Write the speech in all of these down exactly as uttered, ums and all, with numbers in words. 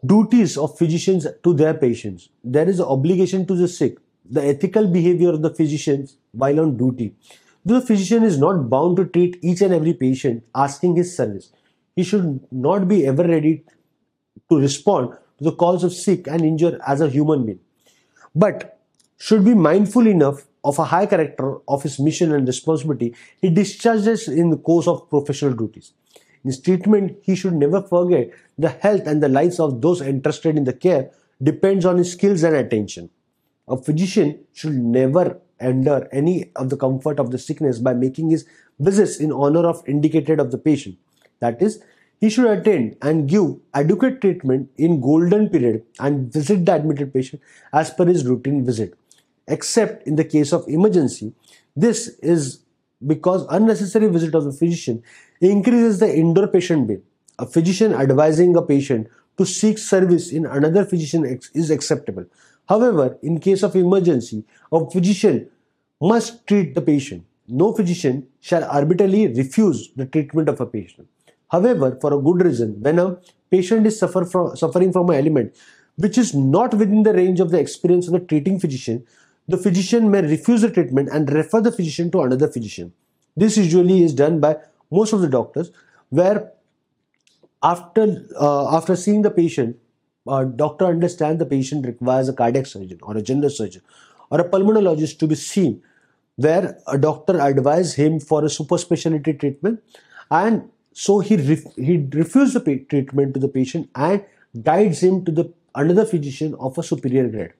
Duties of physicians to their patients. There is an obligation to the sick. The ethical behavior of the physicians while on duty. The physician is not bound to treat each and every patient asking his service. He should not be ever ready to respond to the calls of sick and injured as a human being, but should be mindful enough of a high character of his mission and responsibility he discharges in the course of professional duties. In his treatment, he should never forget the health and the lives of those entrusted in the care depends on his skills and attention. A physician should never endure any of the comfort of the sickness by making his visits in honor of indicated of the patient. That is, he should attend and give adequate treatment in golden period and visit the admitted patient as per his routine visit. Except in the case of emergency, this is because unnecessary visit of the physician increases the indoor patient bill. A physician advising a patient to seek service in another physician is acceptable. However, in case of emergency, a physician must treat the patient. No physician shall arbitrarily refuse the treatment of a patient. However, for a good reason, when a patient is suffer from, suffering from an ailment which is not within the range of the experience of the treating physician, the physician may refuse the treatment and refer the physician to another physician. This usually is done by most of the doctors, where after, uh, after seeing the patient, uh, doctor understands the patient requires a cardiac surgeon or a general surgeon or a pulmonologist to be seen, where a doctor advises him for a super specialty treatment, and so he ref he refuses the treatment to the patient and guides him to the another physician of a superior grade.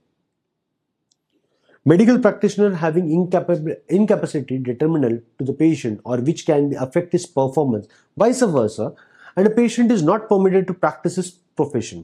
Medical practitioner having incapab incapacity determinal to the patient or which can affect his performance, vice versa, and a patient is not permitted to practice his profession.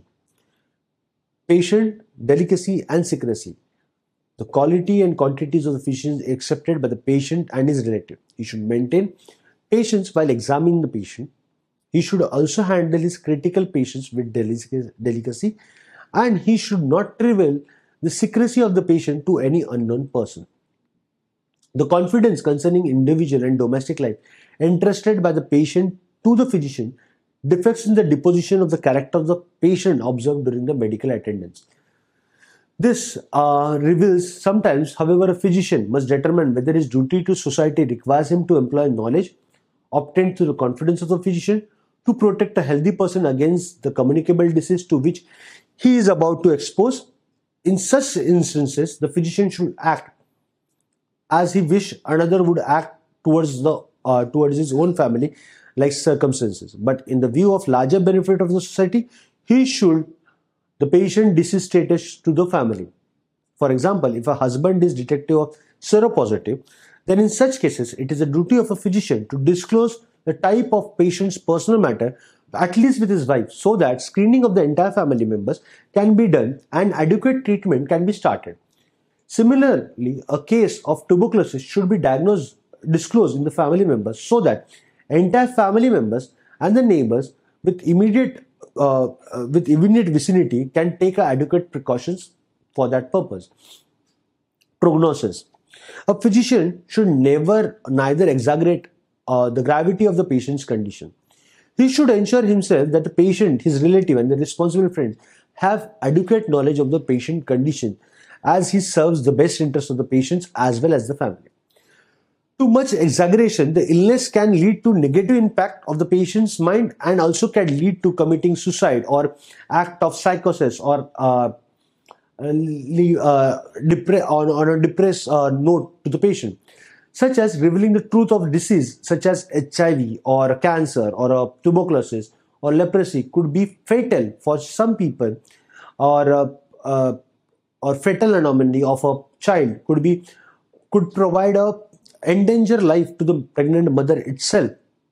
Patient delicacy and secrecy. The quality and quantities of the physician is accepted by the patient and his relative. He should maintain patience while examining the patient. He should also handle his critical patients with delicacy, and he should not reveal the secrecy of the patient to any unknown person. The confidence concerning individual and domestic life entrusted by the patient to the physician defects in the deposition of the character of the patient observed during the medical attendance. This uh, reveals sometimes, however, a physician must determine whether his duty to society requires him to employ knowledge obtained through the confidence of the physician to protect a healthy person against the communicable disease to which he is about to expose. In such instances, the physician should act as he wish another would act towards the uh, towards his own family, like circumstances. But in the view of larger benefit of the society, he should the patient disease status to the family. For example, if a husband is detected of seropositive, then in such cases, it is the duty of a physician to disclose the type of patient's personal matter, at least with his wife, so that screening of the entire family members can be done and adequate treatment can be started. Similarly, a case of tuberculosis should be diagnosed, disclosed in the family members so that entire family members and the neighbors with immediate uh, uh, with immediate vicinity can take adequate precautions for that purpose. Prognosis. A physician should never neither exaggerate uh, the gravity of the patient's condition. He should ensure himself that the patient, his relative and the responsible friends have adequate knowledge of the patient condition as he serves the best interest of the patients as well as the family. Too much exaggeration, the illness can lead to negative impact of the patient's mind and also can lead to committing suicide or act of psychosis or uh, uh, depre on, on a depressed uh, note to the patient, such as revealing the truth of disease such as H I V or cancer or uh, tuberculosis or leprosy could be fatal for some people, or uh, uh, or fatal anomaly of a child could be could provide a endanger life to the pregnant mother itself.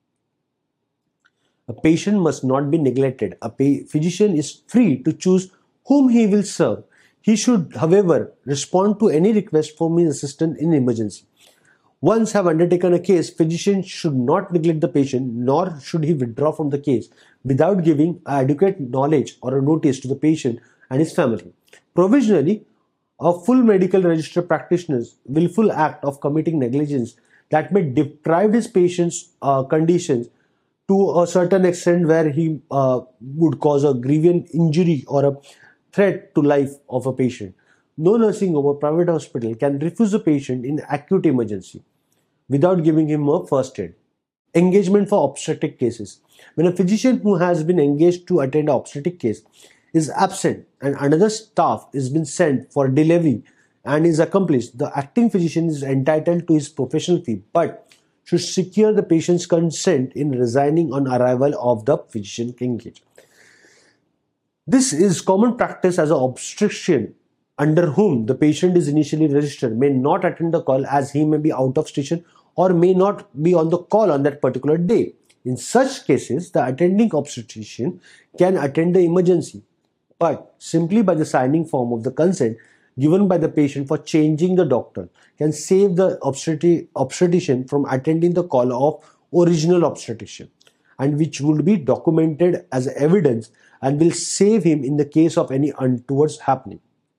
A patient must not be neglected. A physician is free to choose whom he will serve. He should, however, respond to any request for his assistance in emergency. Once have undertaken a case, physician should not neglect the patient, nor should he withdraw from the case without giving adequate knowledge or a notice to the patient and his family. Provisionally, a full medical register practitioner's willful act of committing negligence that may deprive his patient's uh, conditions to a certain extent where he uh, would cause a grievous injury or a threat to life of a patient. No nursing home or private hospital can refuse a patient in acute emergency without giving him a first aid. Engagement for obstetric cases. When a physician who has been engaged to attend an obstetric case is absent and another staff is been sent for delivery and is accomplished, the acting physician is entitled to his professional fee but should secure the patient's consent in resigning on arrival of the physician engaged. This is common practice as an obstetrician under whom the patient is initially registered may not attend the call as he may be out of station or may not be on the call on that particular day. In such cases, the attending obstetrician can attend the emergency, but simply by the signing form of the consent given by the patient for changing the doctor can save the obstetri obstetrician from attending the call of original obstetrician, and which would be documented as evidence and will save him in the case of any untowards happening.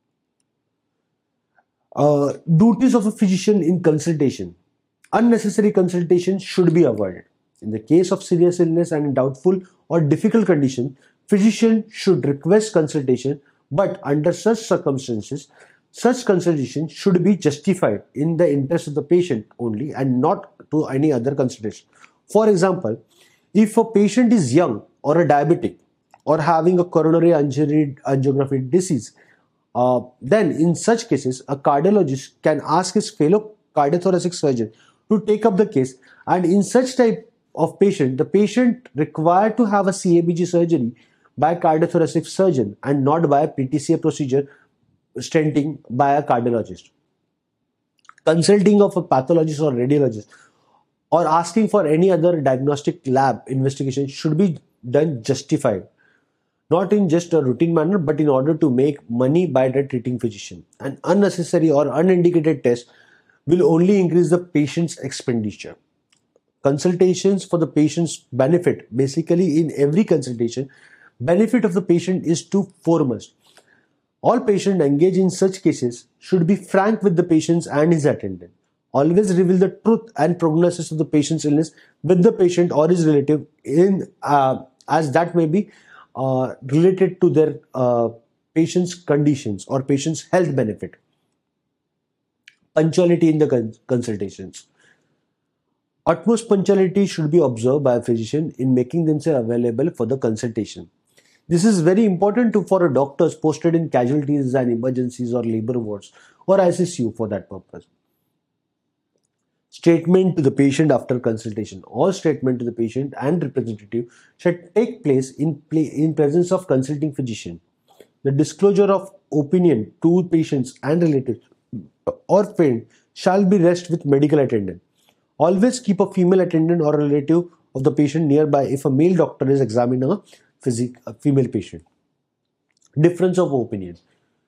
Uh, duties of a physician in consultation. Unnecessary consultation should be avoided. In the case of serious illness and in doubtful or difficult condition, physician should request consultation, but under such circumstances, such consultation should be justified in the interest of the patient only and not to any other consideration. For example, if a patient is young or a diabetic or having a coronary angiography disease, uh, then in such cases, a cardiologist can ask his fellow cardiothoracic surgeon to take up the case, and in such type of patient, the patient required to have a C A B G surgery by a cardiothoracic surgeon and not by a P T C A procedure stenting by a cardiologist. Consulting of a pathologist or radiologist or asking for any other diagnostic lab investigation should be done justified, not in just a routine manner but in order to make money by the treating physician. An unnecessary or unindicated test will only increase the patient's expenditure. Consultations for the patient's benefit. Basically, in every consultation, benefit of the patient is to foremost. All patients engaged in such cases should be frank with the patients and his attendant. Always reveal the truth and prognosis of the patient's illness with the patient or his relative, in uh, as that may be uh, related to their uh, patient's conditions or patient's health benefit. Punctuality in the cons consultations. Utmost punctuality should be observed by a physician in making themselves available for the consultation. This is very important to, for a doctors posted in casualties and emergencies or labor wards or I C C U for that purpose. Statement to the patient after consultation. All statement to the patient and representative should take place in, play, in presence of consulting physician. The disclosure of opinion to patients and relatives or friend shall be rest with medical attendant. Always keep a female attendant or relative of the patient nearby if a male doctor is examining a, physic, a female patient. Difference of opinion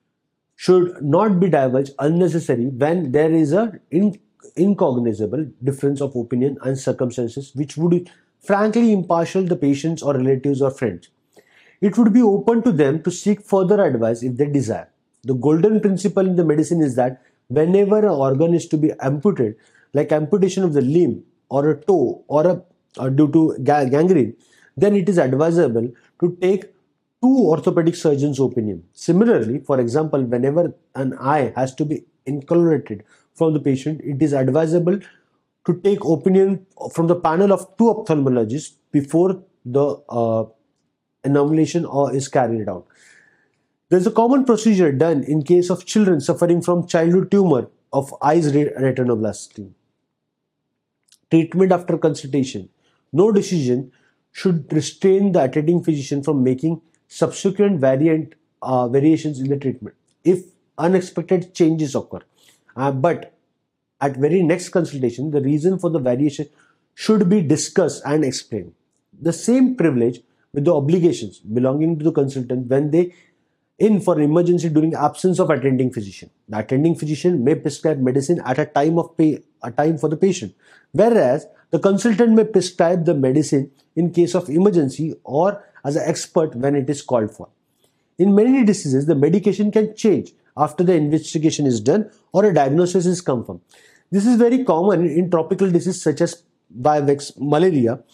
should not be divulged unnecessary when there is a in, incognizable difference of opinion and circumstances which would frankly impartial the patients or relatives or friends. It would be open to them to seek further advice if they desire. The golden principle in the medicine is that whenever an organ is to be amputated, like amputation of the limb or a toe or a or due to gangrene, then it is advisable to take two orthopedic surgeons' opinion. Similarly, for example, whenever an eye has to be inculcated from the patient, it is advisable to take opinion from the panel of two ophthalmologists before the uh, annulation or is carried out. There is a common procedure done in case of children suffering from childhood tumor of eyes retinoplasty. Treatment after consultation. No decision should restrain the attending physician from making subsequent variant uh, variations in the treatment if unexpected changes occur. Uh, but at very next consultation, the reason for the variation should be discussed and explained. The same privilege with the obligations belonging to the consultant when they in for emergency during absence of attending physician. The attending physician may prescribe medicine at a time of pay, a time for the patient, whereas the consultant may prescribe the medicine in case of emergency or as an expert when it is called for. In many diseases, the medication can change after the investigation is done or a diagnosis is confirmed. This is very common in tropical diseases such as Vivax, malaria,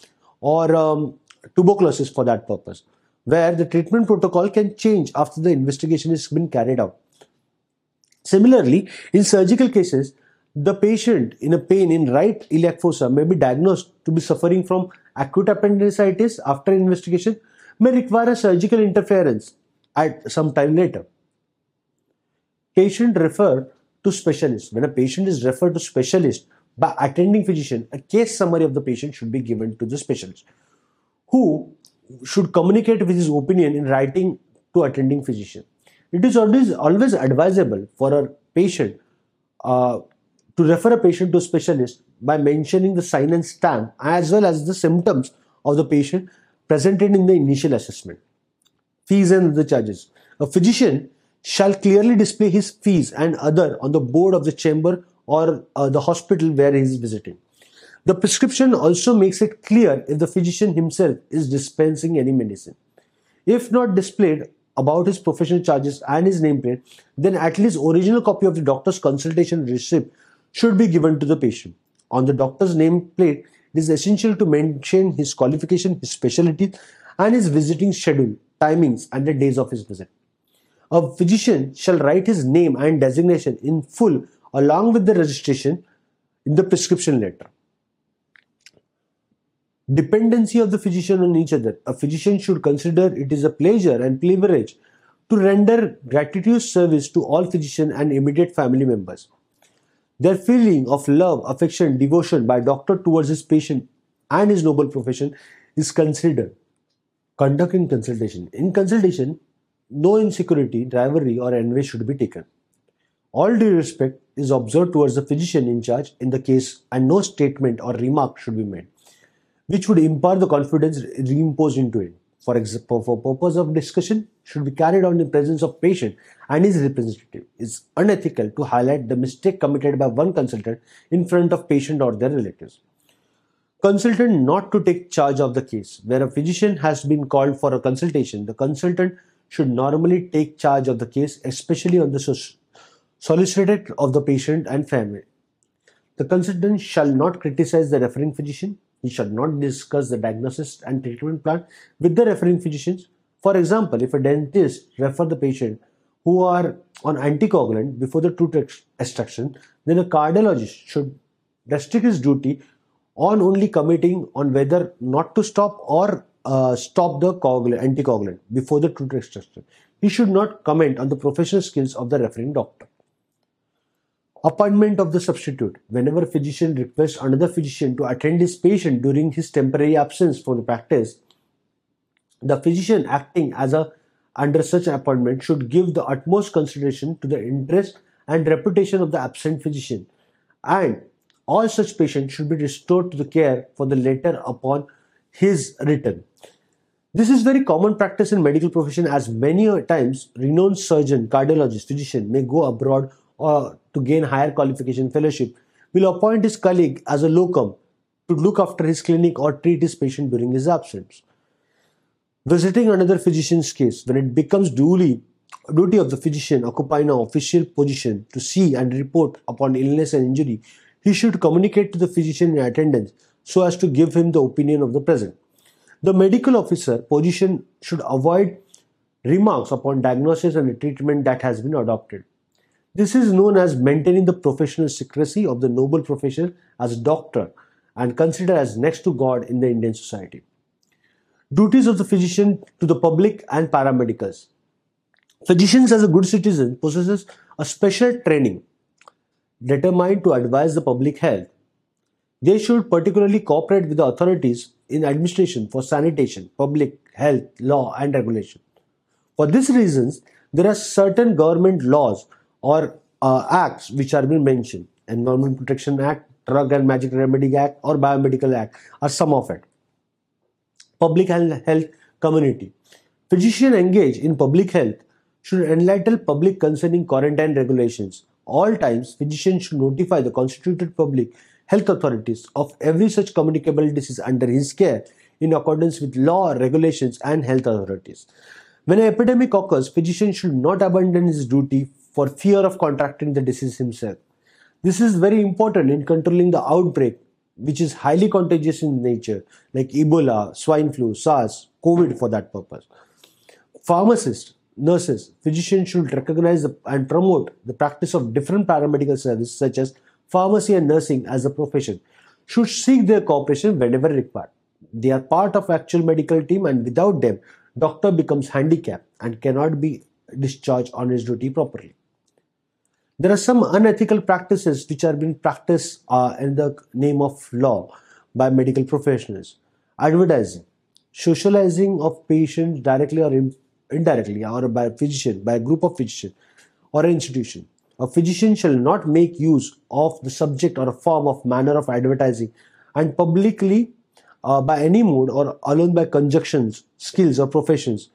or um, tuberculosis for that purpose, where the treatment protocol can change after the investigation has been carried out. Similarly, in surgical cases, the patient in a pain in right iliac fossa may be diagnosed to be suffering from acute appendicitis after investigation, may require a surgical interference at some time later. Patient refer to specialist. When a patient is referred to specialist by attending physician, a case summary of the patient should be given to the specialist, who should communicate with his opinion in writing to attending physician. It is always, always advisable for a patient uh, to refer a patient to a specialist by mentioning the sign and stamp as well as the symptoms of the patient presented in the initial assessment. Fees and the charges. A physician shall clearly display his fees and other on the board of the chamber or uh, the hospital where he is visiting. The prescription also makes it clear if the physician himself is dispensing any medicine. If not displayed about his professional charges and his nameplate, then at least original copy of the doctor's consultation receipt should be given to the patient. On the doctor's nameplate, it is essential to mention his qualification, his specialty, and his visiting schedule, timings, and the days of his visit. A physician shall write his name and designation in full along with the registration in the prescription letter. Dependency of the physician on each other. A physician should consider it is a pleasure and privilege to render gratuitous service to all physicians and immediate family members. Their feeling of love, affection, devotion by doctor towards his patient and his noble profession is considered. Conducting consultation. In consultation, no insecurity, rivalry, or envy should be taken. All due respect is observed towards the physician in charge in the case, and no statement or remark should be made which would impart the confidence reimposed into it. For example, for purpose of discussion should be carried on in the presence of patient and his representative. It is unethical to highlight the mistake committed by one consultant in front of patient or their relatives. Consultant not to take charge of the case. Where a physician has been called for a consultation, the consultant should normally take charge of the case, especially on the solicited of the patient and family. The consultant shall not criticize the referring physician. He shall not discuss the diagnosis and treatment plan with the referring physicians. For example, if a dentist refers the patient who are on anticoagulant before the tooth extraction, then a cardiologist should restrict his duty on only commenting on whether not to stop or uh, stop the anticoagulant before the tooth extraction. He should not comment on the professional skills of the referring doctor. Appointment of the substitute. Whenever a physician requests another physician to attend his patient during his temporary absence from the practice, the physician acting as a under such appointment should give the utmost consideration to the interest and reputation of the absent physician, and all such patients should be restored to the care for the latter upon his return. This is very common practice in medical profession, as many times renowned surgeon, cardiologist, physician may go abroad or to gain higher qualification fellowship, will appoint his colleague as a locum to look after his clinic or treat his patient during his absence. Visiting another physician's case. When it becomes duly duty of the physician occupying an official position to see and report upon illness and injury, he should communicate to the physician in attendance so as to give him the opinion of the present. The medical officer position should avoid remarks upon diagnosis and the treatment that has been adopted. This is known as maintaining the professional secrecy of the noble profession as a doctor and considered as next to God in the Indian society. Duties of the physician to the public and paramedicals. Physicians as a good citizen possesses a special training determined to advise the public health. They should particularly cooperate with the authorities in administration for sanitation, public health, law and regulation. For these reasons, there are certain government laws or uh, acts which are being mentioned. Environment Protection Act, Drug and Magic Remedy Act or Biomedical Act are some of it. Public health community. Physicians engaged in public health should enlighten public concerning quarantine regulations. All times, physicians should notify the constituted public health authorities of every such communicable disease under his care in accordance with law, regulations and health authorities. When an epidemic occurs, physician should not abandon his duty for fear of contracting the disease himself. This is very important in controlling the outbreak which is highly contagious in nature, like Ebola, swine flu, SARS, COVID for that purpose. Pharmacists, nurses, physicians should recognize the, and promote the practice of different paramedical services such as pharmacy and nursing as a profession, should seek their cooperation whenever required. They are part of actual medical team, and without them, doctor becomes handicapped and cannot be discharged on his duty properly. There are some unethical practices which are being practiced uh, in the name of law by medical professionals. Advertising, socializing of patients directly or in- indirectly, or by a physician, by a group of physicians or an institution. A physician shall not make use of the subject or a form of manner of advertising and publicly uh, by any mode or alone by conjunctions, skills or professions.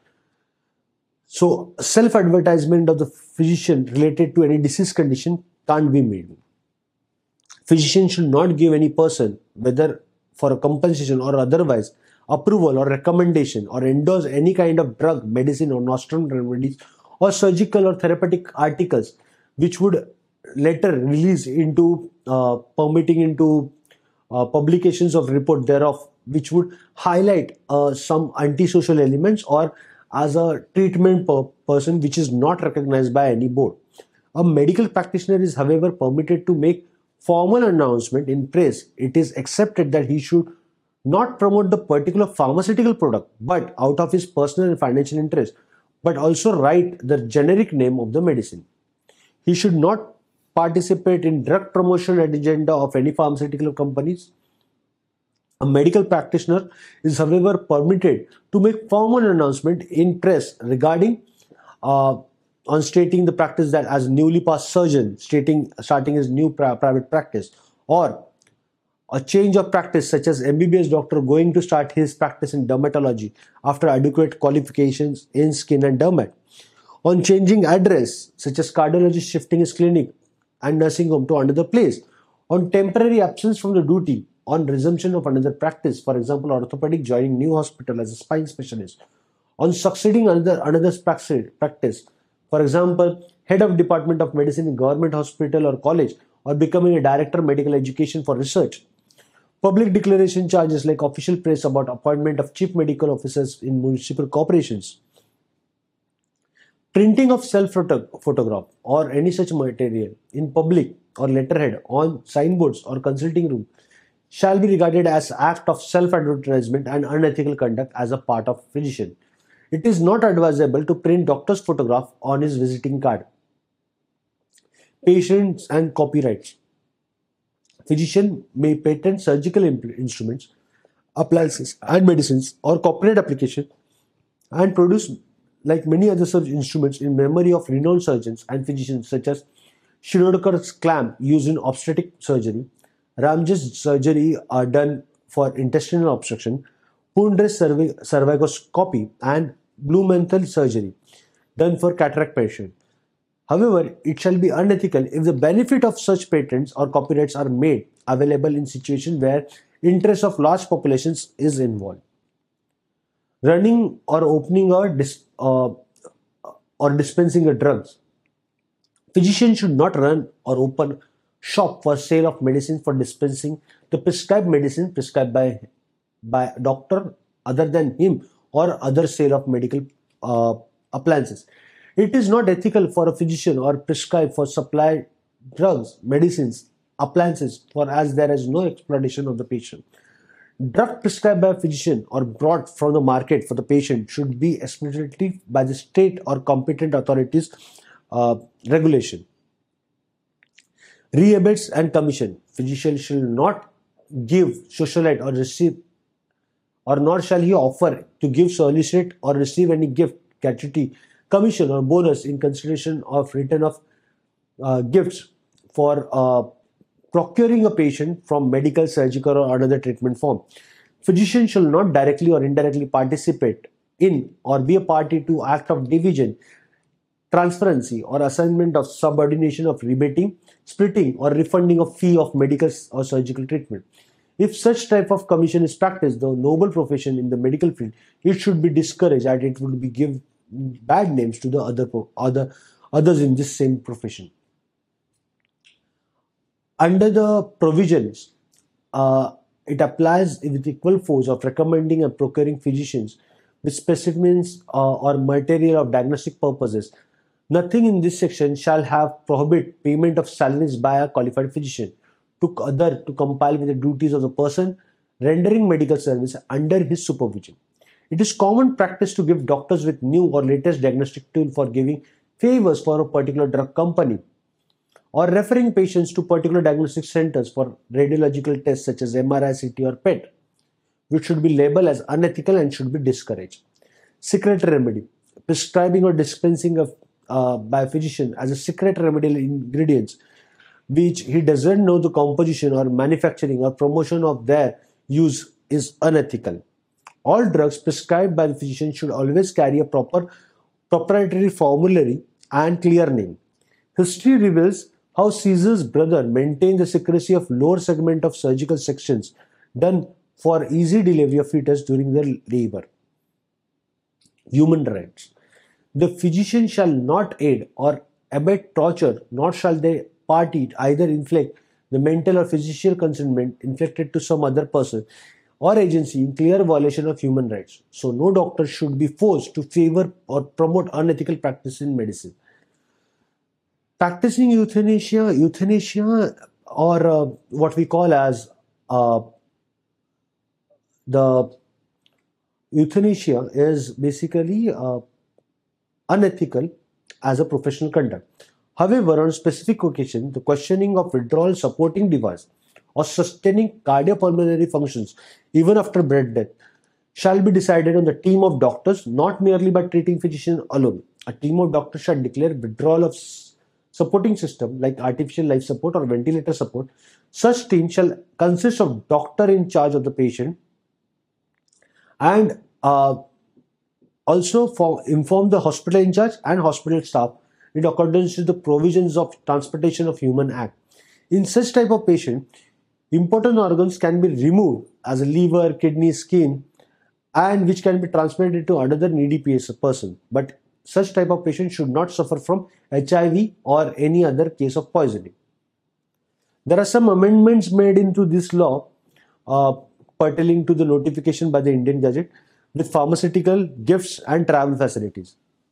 So self-advertisement of the physician related to any disease condition can't be made. Physician should not give any person, whether for a compensation or otherwise, approval or recommendation or endorse any kind of drug, medicine or nostrum remedies or surgical or therapeutic articles which would later release into uh, permitting into uh, publications of report thereof, which would highlight uh, some antisocial elements or as a treatment per person which is not recognized by any board. A medical practitioner is, however, permitted to make formal announcement in press. It is accepted that he should not promote the particular pharmaceutical product, but out of his personal and financial interest, but also write the generic name of the medicine. He should not participate in drug promotion agenda of any pharmaceutical companies. A medical practitioner is, however, permitted to make formal announcement in press regarding uh, on stating the practice that as newly passed surgeon, stating starting his new pri- private practice, or a change of practice such as M B B S doctor going to start his practice in dermatology after adequate qualifications in skin and dermat. On changing address such as cardiologist shifting his clinic and nursing home to another place. On temporary absence from the duty on resumption of another practice, for example, orthopedic joining new hospital as a spine specialist. On succeeding another another practice, for example, head of department of medicine in government hospital or college, or becoming a director of medical education for research. Public declaration charges like official press about appointment of chief medical officers in municipal corporations. Printing of self-photograph or any such material in public or letterhead on signboards or consulting room shall be regarded as act of self-advertisement and unethical conduct as a part of physician. It is not advisable to print doctor's photograph on his visiting card. Patents and copyrights. Physician may patent surgical instruments, appliances and medicines or copyright application and produce like many other such instruments in memory of renowned surgeons and physicians such as Schrodinger's clamp used in obstetric surgery, Ramges surgery are done for intestinal obstruction, Pundre's cervicoscopy and Blumenthal surgery done for cataract patient. However, it shall be unethical if the benefit of such patents or copyrights are made available in situations where interest of large populations is involved. Running or opening a dis, uh, or dispensing of drugs. Physicians should not run or open shop for sale of medicine for dispensing the prescribed medicine prescribed by by a doctor other than him or other sale of medical uh, appliances. It is not ethical for a physician or prescribe for supply drugs, medicines, appliances for as there is no exploitation of the patient. Drug prescribed by a physician or brought from the market for the patient should be explicitly by the state or competent authorities uh, regulation. Rebates and commission. Physician shall not give, socialite or receive, or nor shall he offer to give, solicit or receive any gift, gratuity, commission or bonus in consideration of return of uh, gifts for uh, procuring a patient from medical, surgical or another treatment form. Physician shall not directly or indirectly participate in or be a party to act of division, transferency or assignment of subordination of rebating, splitting or refunding of fee of medical or surgical treatment. If such type of commission is practiced, the noble profession in the medical field, it should be discouraged and it would be give bad names to the other, other others in this same profession. Under the provisions uh, it applies with equal force of recommending and procuring physicians with specimens uh, or material of diagnostic purposes. Nothing in this section shall have prohibit payment of salaries by a qualified physician to other to comply with the duties of the person rendering medical service under his supervision. It is common practice to give doctors with new or latest diagnostic tool for giving favors for a particular drug company or referring patients to particular diagnostic centers for radiological tests such as M R I, C T or P E T, which should be labeled as unethical and should be discouraged. Secret remedy. Prescribing or dispensing of uh, by a physician as a secret remedial ingredients which he doesn't know the composition or manufacturing or promotion of their use is unethical. All drugs prescribed by the physician should always carry a proper proprietary formulary and clear name. History reveals how Caesar's brother maintained the secrecy of lower segment of surgical sections done for easy delivery of fetus during their labor. Human rights. The physician shall not aid or abet torture, nor shall they party either inflict the mental or physical concernment inflicted to some other person or agency in clear violation of human rights. So no doctor should be forced to favor or promote unethical practice in medicine. Practicing euthanasia, euthanasia or uh, what we call as uh, the euthanasia is basically uh, unethical as a professional conduct. However, on specific occasion, the questioning of withdrawal supporting device or sustaining cardiopulmonary functions even after breath death shall be decided on the team of doctors, not merely by treating physician alone. A team of doctors shall declare withdrawal of supporting system like artificial life support or ventilator support. Such team shall consist of doctor in charge of the patient and uh, also for inform the hospital in charge and hospital staff in accordance with the provisions of Transportation of Human Act. In such type of patient, important organs can be removed as a liver, kidney, skin, and which can be transplanted to another needy person. But such type of patient should not suffer from H I V or any other case of poisoning. There are some amendments made into this law uh, pertaining to the notification by the Indian Gazette with pharmaceutical gifts and travel facilities.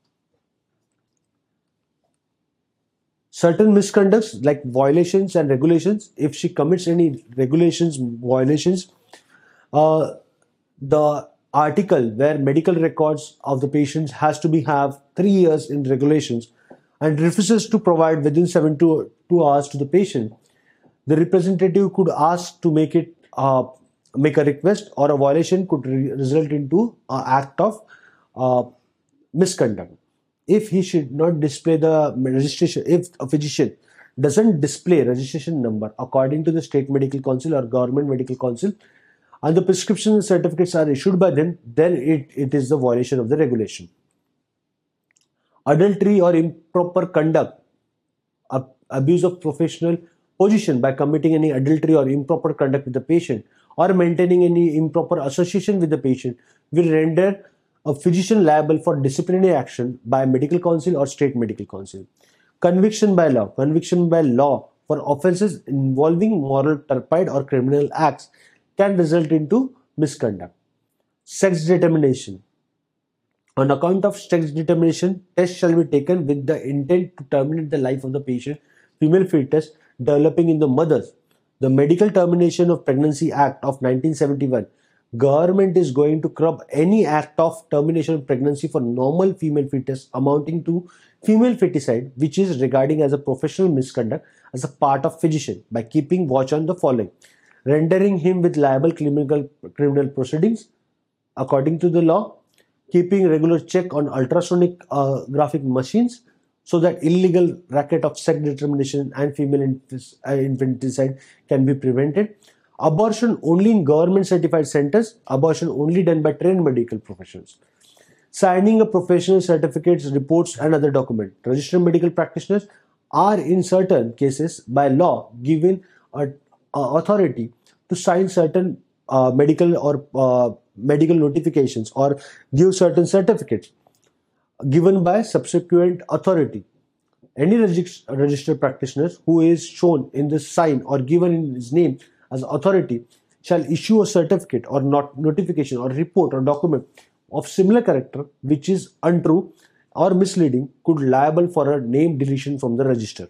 Certain misconducts like violations and regulations, if she commits any regulations violations, uh, the article where medical records of the patients has to be have three years in regulations and refuses to provide within seven to two hours to the patient, the representative could ask to make it uh, make a request, or a violation could re result into an act of uh, misconduct. If he should not display the registration, if a physician doesn't display registration number according to the state medical council or government medical council, and the prescription certificates are issued by them, then it, it is the violation of the regulation. Adultery or improper conduct, abuse of professional position by committing any adultery or improper conduct with the patient or maintaining any improper association with the patient will render a physician liable for disciplinary action by medical council or state medical council. Conviction by law. Conviction by law for offences involving moral turpitude or criminal acts can result into misconduct. Sex determination. On account of sex determination, tests shall be taken with the intent to terminate the life of the patient, female fetus developing in the mothers. The Medical Termination of Pregnancy Act of nineteen seventy-one. Government is going to curb any act of termination of pregnancy for normal female fetus amounting to female feticide, which is regarding as a professional misconduct as a part of physician, by keeping watch on the following: rendering him with liable criminal criminal proceedings according to the law, keeping regular check on ultrasonic uh, graphic machines so that illegal racket of sex determination and female infanticide can be prevented. Abortion only in government certified centers, abortion only done by trained medical professionals. Signing a professional certificates, reports and other documents. Registered medical practitioners are in certain cases by law given a, a authority to sign certain uh, medical or uh, medical notifications or give certain certificates given by subsequent authority. Any regist registered practitioner who is shown in the sign or given in his name as authority shall issue a certificate or not notification or report or document of similar character which is untrue or misleading could liable for a name deletion from the register.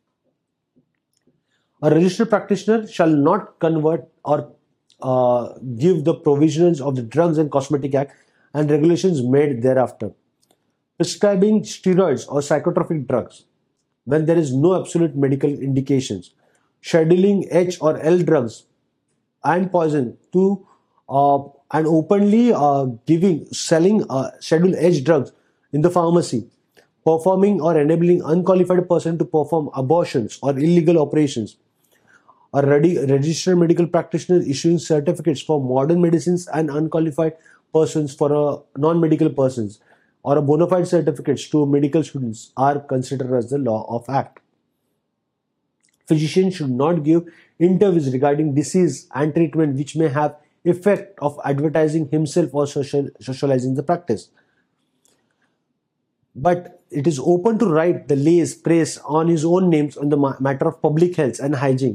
A registered practitioner shall not convert or uh, give the provisions of the Drugs and Cosmetic Act and regulations made thereafter. Prescribing steroids or psychotropic drugs when there is no absolute medical indications. Scheduling H or L drugs and poison to uh, and openly uh, giving, selling uh, Schedule H drugs in the pharmacy. Performing or enabling unqualified person to perform abortions or illegal operations. A registered medical practitioner issuing certificates for modern medicines and unqualified persons for a non-medical persons or a bona fide certificates to medical students are considered as the law of act. Physician should not give interviews regarding disease and treatment which may have effect of advertising himself or social, socializing the practice. But it is open to write the lays praise on his own names on the matter of public health and hygiene.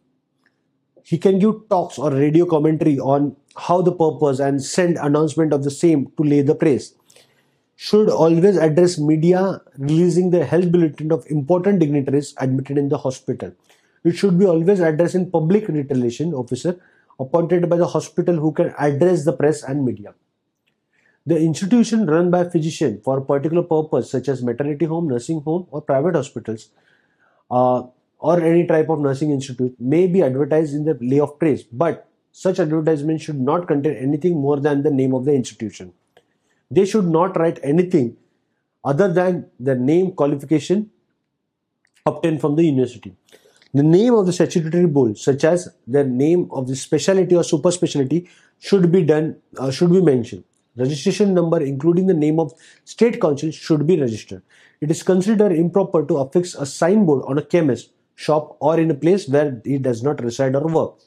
He can give talks or radio commentary on how the purpose and send announcement of the same to lay the praise. Should always address media releasing the health bulletin of important dignitaries admitted in the hospital. It should be always addressed in public relation officer appointed by the hospital who can address the press and media. The institution run by a physician for a particular purpose such as maternity home, nursing home or private hospitals uh, or any type of nursing institute may be advertised in the lay of praise, but such advertisement should not contain anything more than the name of the institution. They should not write anything other than the name qualification obtained from the university. The name of the statutory board, such as the name of the specialty or super specialty, should be done uh, should be mentioned. Registration number including the name of state council should be registered. It is considered improper to affix a signboard on a chemist shop or in a place where he does not reside or work.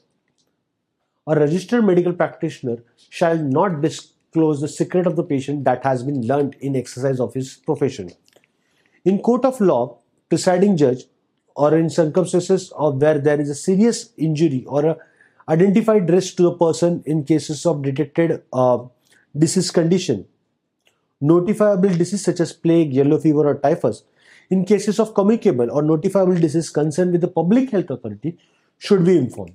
A registered medical practitioner shall not disclose the secret of the patient that has been learnt in exercise of his profession. In court of law, presiding judge or in circumstances of where there is a serious injury or a identified risk to the person in cases of detected uh, disease condition, notifiable disease such as plague, yellow fever or typhus, in cases of communicable or notifiable disease concerned with the public health authority should be informed.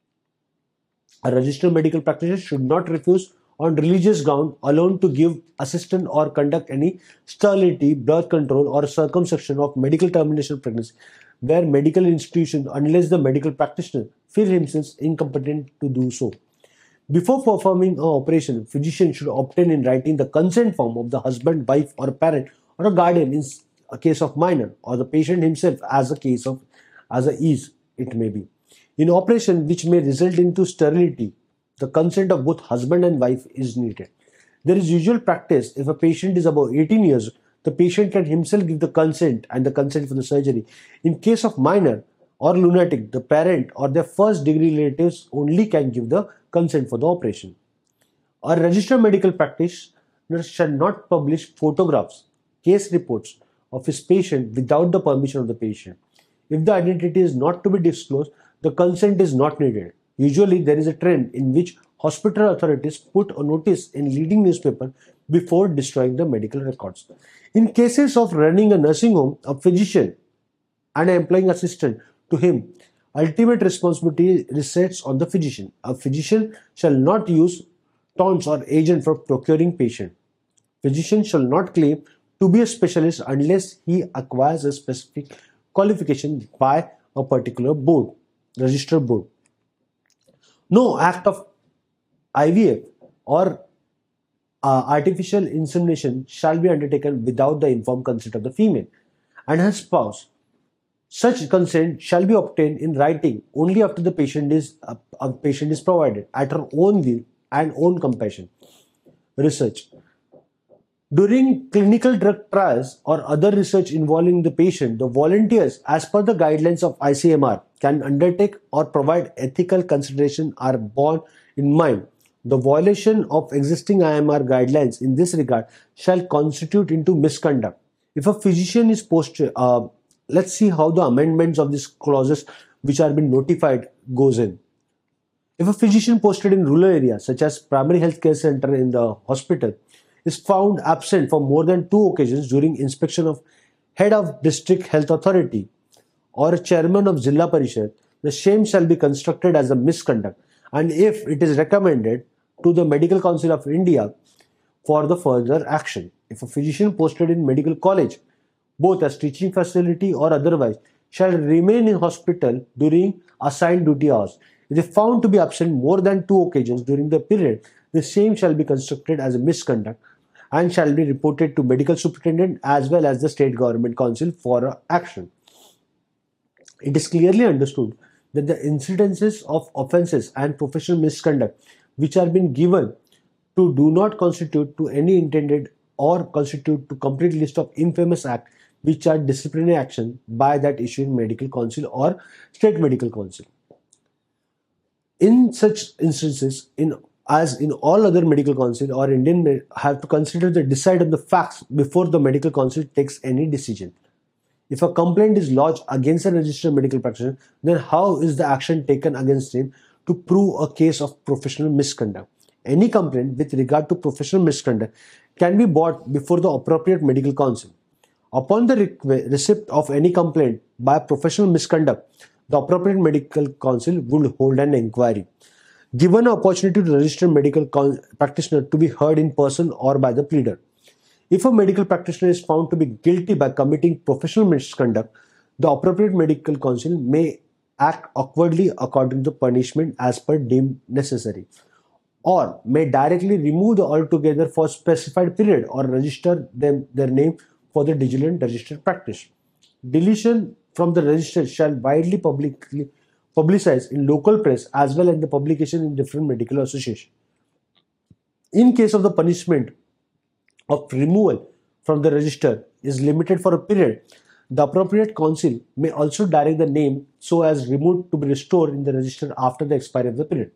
A registered medical practitioner should not refuse on religious ground alone to give assistance or conduct any sterility, birth control or circumcision of medical termination pregnancy where medical institution unless the medical practitioner feel himself incompetent to do so. Before performing an operation, physician should obtain in writing the consent form of the husband, wife or parent or a guardian in a case of minor or the patient himself as a case of as a is it may be. In operation which may result into sterility, the consent of both husband and wife is needed. There is usual practice if a patient is above eighteen years, the patient can himself give the consent and the consent for the surgery. In case of minor or lunatic, the parent or their first degree relatives only can give the consent for the operation. A registered medical practitioner shall not publish photographs, case reports of his patient without the permission of the patient. If the identity is not to be disclosed, the consent is not needed. Usually, there is a trend in which hospital authorities put a notice in leading newspaper before destroying the medical records. In cases of running a nursing home, a physician and an employing assistant to him, ultimate responsibility rests on the physician. A physician shall not use taunts or agent for procuring patient. Physician shall not claim to be a specialist unless he acquires a specific qualification by a particular board, registered board. No act of I V F or uh, artificial insemination shall be undertaken without the informed consent of the female and her spouse. Such consent shall be obtained in writing only after the patient is uh, a patient is provided at her own will and own compassion. Research. During clinical drug trials or other research involving the patient, the volunteers, as per the guidelines of I C M R, can undertake or provide ethical consideration are borne in mind. The violation of existing I C M R guidelines in this regard shall constitute into misconduct. If a physician is posted, uh, let's see how the amendments of these clauses which are being notified goes in. If a physician posted in rural areas, such as primary health care center in the hospital, is found absent for more than two occasions during inspection of head of district health authority or a chairman of Jilla Parishad, the same shall be constructed as a misconduct, and if it is recommended to the Medical Council of India for the further action. If a physician posted in medical college, both as teaching facility or otherwise, shall remain in hospital during assigned duty hours. If they found to be absent more than two occasions during the period, the same shall be constructed as a misconduct and shall be reported to medical superintendent as well as the state government council for action. It is clearly understood that the incidences of offences and professional misconduct which are being given to do not constitute to any intended or constitute to complete list of infamous acts which are disciplinary action by that issuing medical council or state medical council. In such instances, in as in all other medical council or Indian have to consider the decide on the facts before the medical council takes any decision. If a complaint is lodged against a registered medical practitioner, then how is the action taken against him to prove a case of professional misconduct? Any complaint with regard to professional misconduct can be brought before the appropriate medical council. Upon the receipt of any complaint by professional misconduct, the appropriate medical council would hold an inquiry. Given an opportunity to register medical practitioner to be heard in person or by the pleader. If a medical practitioner is found to be guilty by committing professional misconduct, the appropriate medical council may act awkwardly according to punishment as per deemed necessary, or may directly remove the altogether for specified period or register them their name for the diligent registered practice. Deletion from the register shall widely publicly publicized in local press as well as the publication in different medical associations. In case of the punishment of removal from the register is limited for a period, the appropriate council may also direct the name so as removed to be restored in the register after the expiry of the period.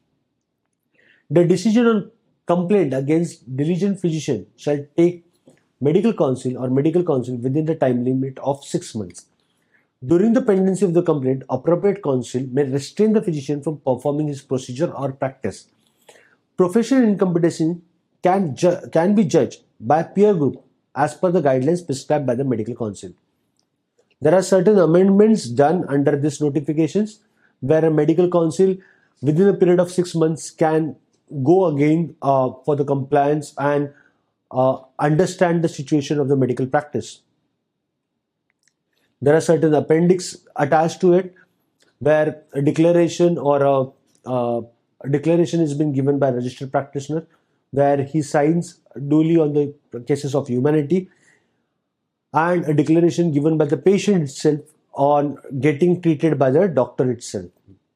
The decision on complaint against diligent physician shall take medical council or medical council within the time limit of six months. During the pendency of the complaint, appropriate council may restrain the physician from performing his procedure or practice. Professional incompetency can, ju- can be judged by peer group as per the guidelines prescribed by the medical council. There are certain amendments done under these notifications where a medical council within a period of six months can go again uh, for the compliance and uh, understand the situation of the medical practice. There are certain appendix attached to it where a declaration or a, uh, a declaration is been given by a registered practitioner where he signs duly on the cases of humanity, and a declaration given by the patient itself on getting treated by the doctor itself.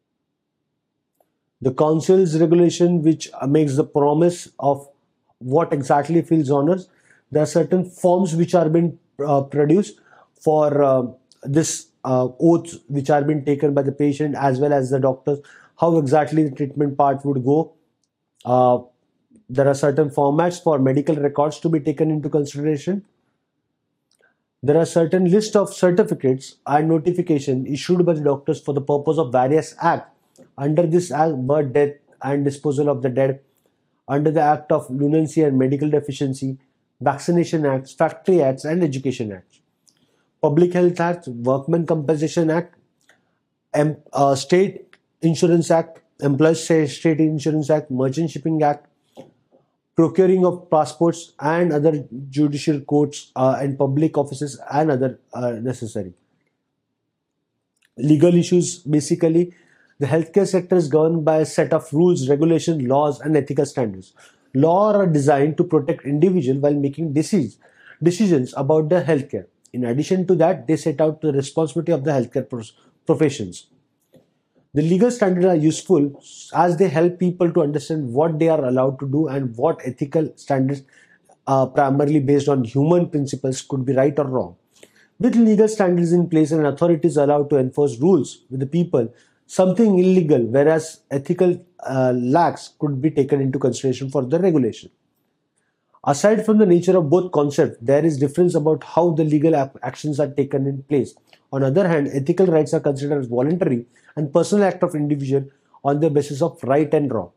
The council's regulation which makes the promise of what exactly feels honors. There are certain forms which are being uh, produced for uh, this uh, oaths which are being taken by the patient as well as the doctors, how exactly the treatment part would go. Uh, there are certain formats for medical records to be taken into consideration. There are certain list of certificates and notification issued by the doctors for the purpose of various acts. Under this act, birth, death and disposal of the dead, under the Act of Lunacy and Medical Deficiency, Vaccination Acts, Factory Acts and Education Acts, Public Health Act, Workmen Compensation Act, em- uh, State Insurance Act, Employees State Insurance Act, Merchant Shipping Act, Procuring of Passports and other judicial courts uh, and public offices and other uh, necessary. Legal issues, basically, the healthcare sector is governed by a set of rules, regulations, laws, and ethical standards. Laws are designed to protect individuals while making decisions, decisions about the healthcare. In addition to that, they set out the responsibility of the healthcare professions. The legal standards are useful as they help people to understand what they are allowed to do and what ethical standards, uh, primarily based on human principles, could be right or wrong. With legal standards in place and authorities allowed to enforce rules with the people, something illegal, whereas ethical uh, lacks could be taken into consideration for the regulation. Aside from the nature of both concepts, there is difference about how the legal actions are taken in place. On the other hand, ethical rights are considered as voluntary and personal act of individual on the basis of right and wrong.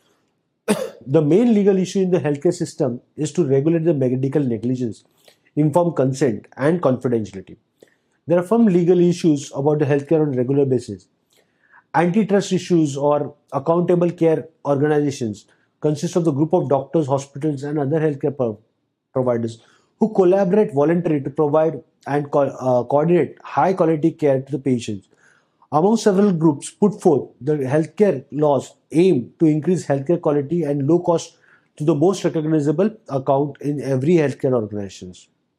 The main legal issue in the healthcare system is to regulate the medical negligence, informed consent, and confidentiality. There are some legal issues about the healthcare on a regular basis. Antitrust issues or accountable care organizations consist of the group of doctors, hospitals, and other healthcare pro- providers who collaborate voluntarily to provide and co- uh, coordinate high quality care to the patients. Among several groups put forth, the healthcare laws aim to increase healthcare quality and low cost to the most recognizable account in every healthcare organization.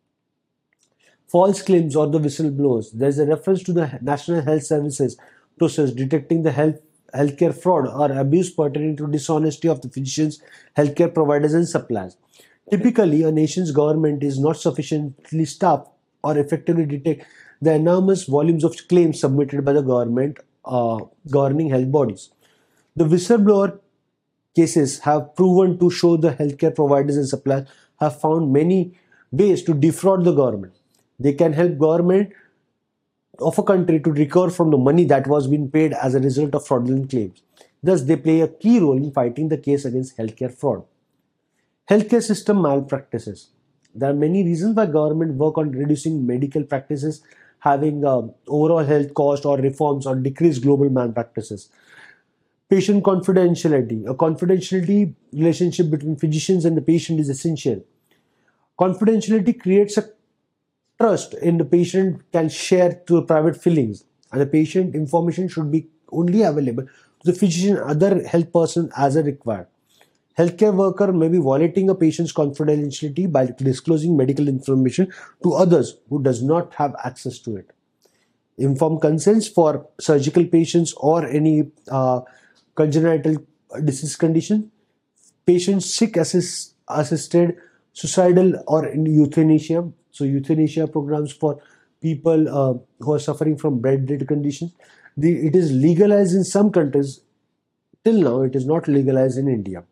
False claims or the whistleblowers. There is a reference to the National Health Services process detecting the health healthcare fraud or abuse pertaining to dishonesty of the physicians, healthcare providers, and suppliers. Typically, a nation's government is not sufficiently staffed or effectively detect the enormous volumes of claims submitted by the government uh, governing health bodies. The whistleblower cases have proven to show the healthcare providers and suppliers have found many ways to defraud the government. They can help government of a country to recover from the money that was being paid as a result of fraudulent claims. Thus, they play a key role in fighting the case against healthcare fraud. Healthcare system malpractices. There are many reasons why government work on reducing medical practices, having uh, overall health cost or reforms or decrease global malpractices. Patient confidentiality. A confidentiality relationship between physicians and the patient is essential. Confidentiality creates a trust in the patient can share to private feelings, and the patient information should be only available to the physician and other health person as a required. Healthcare worker may be violating a patient's confidentiality by disclosing medical information to others who does not have access to it. Informed consents for surgical patients or any uh, congenital disease condition. Patients sick assist, assisted suicidal or in euthanasia. So euthanasia programs for people uh, who are suffering from bed-rid conditions. The, it is legalized in some countries. Till now, it is not legalized in India.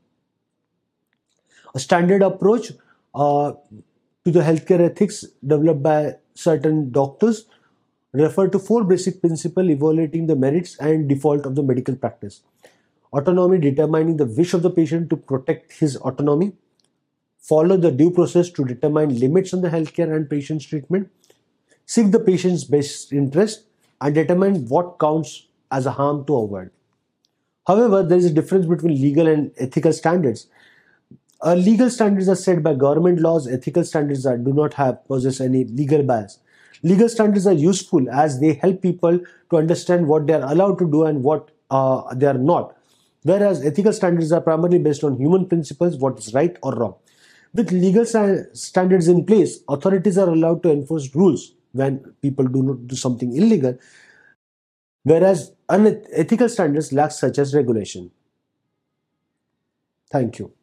A standard approach uh, to the healthcare ethics developed by certain doctors refer to four basic principles evaluating the merits and default of the medical practice. Autonomy, determining the wish of the patient to protect his autonomy. Follow the due process to determine limits on the healthcare and patient's treatment. Seek the patient's best interest and determine what counts as a harm to avoid. However, there is a difference between legal and ethical standards. Uh, legal standards are set by government laws. Ethical standards are, do not have possess any legal bias. Legal standards are useful as they help people to understand what they are allowed to do and what uh, they are not. Whereas ethical standards are primarily based on human principles, what is right or wrong. With legal standards in place, authorities are allowed to enforce rules when people do not do something illegal, whereas unethical standards lack such as regulation. Thank you.